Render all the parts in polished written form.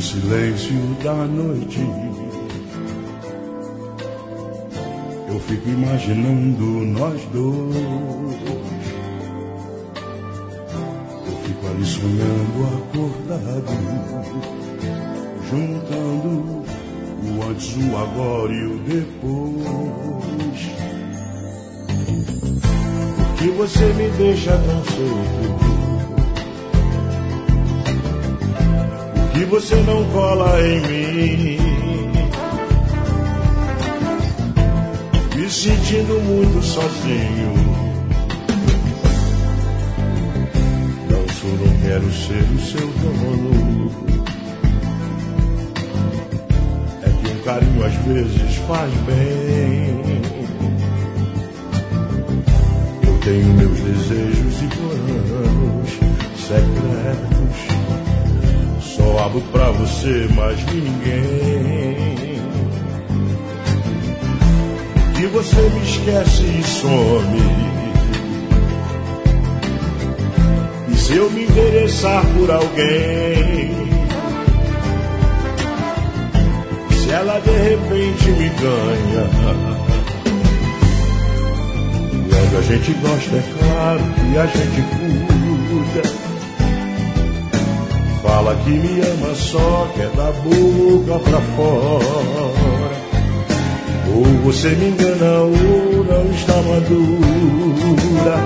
silêncio da noite, eu fico imaginando nós dois. Eu fico ali sonhando acordado, juntando o antes, o agora e o depois. Por que você me deixa tão solto? Que você não cola em mim, me sentindo muito sozinho. Não quero ser o seu dono. É que um carinho às vezes faz bem. Eu tenho meus desejos e planos secretos. Só abro pra você, mas ninguém. Que você me esquece e some. E se eu me interessar por alguém, se ela de repente me ganha, quando a gente gosta, é claro que a gente cuida. Fala que me ama, só quer da boca pra fora. Ou você me engana ou não está madura.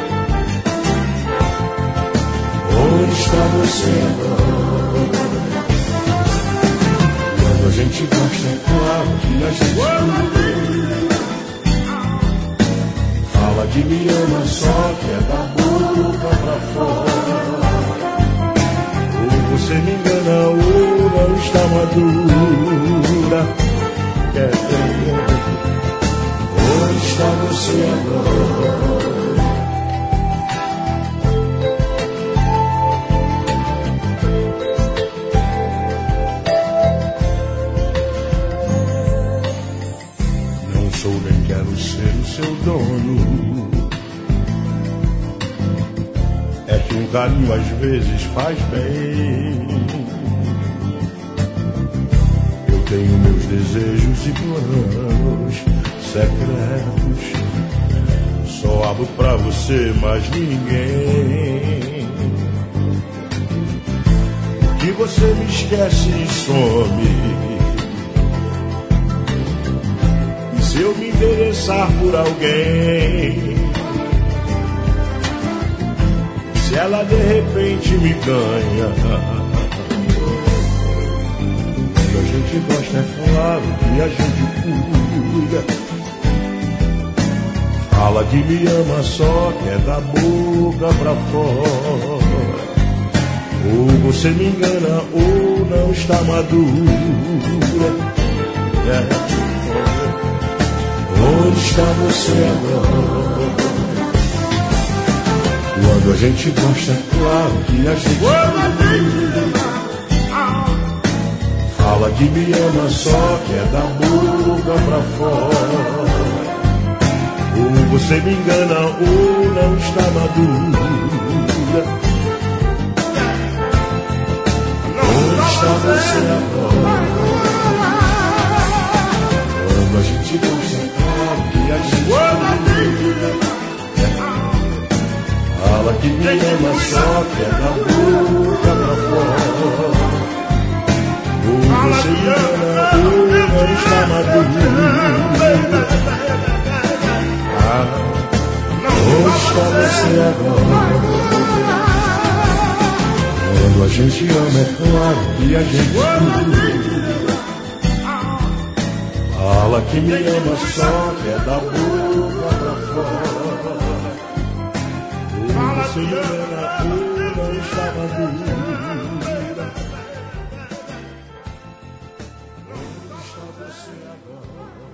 Onde está você agora? Quando a gente gosta, é claro que a gente fala que me ama, só quer da boca pra fora. Você me engana ou não está madura. Quer ver? Onde está você agora? Não sou nem quero ser o seu dono. É que um carinho às vezes faz bem. Eu tenho meus desejos e planos secretos. Só abro pra você, mas ninguém. Que você me esquece e some. E se eu me interessar por alguém, se ela de repente me ganha, quando a gente gosta, é claro que a gente cuida. Fala que me ama, só quer da boca pra fora. Ou você me engana ou não está madura. Onde está você agora? Quando a gente gosta, é claro que a gente fala que me ama, só quer da boca pra fora. Ou você me engana ou não está madura. Onde está você agora? Quando a gente gosta, é claro que a gente fala que me ama, só quer da boca pra fora. Ou você me engana ou não está madura. Onde está você agora? Quando a gente ama, é claro que a gente fala que me ama, só quer da boca pra fora. Ou você me engana ou não está madura. Onde está você agora?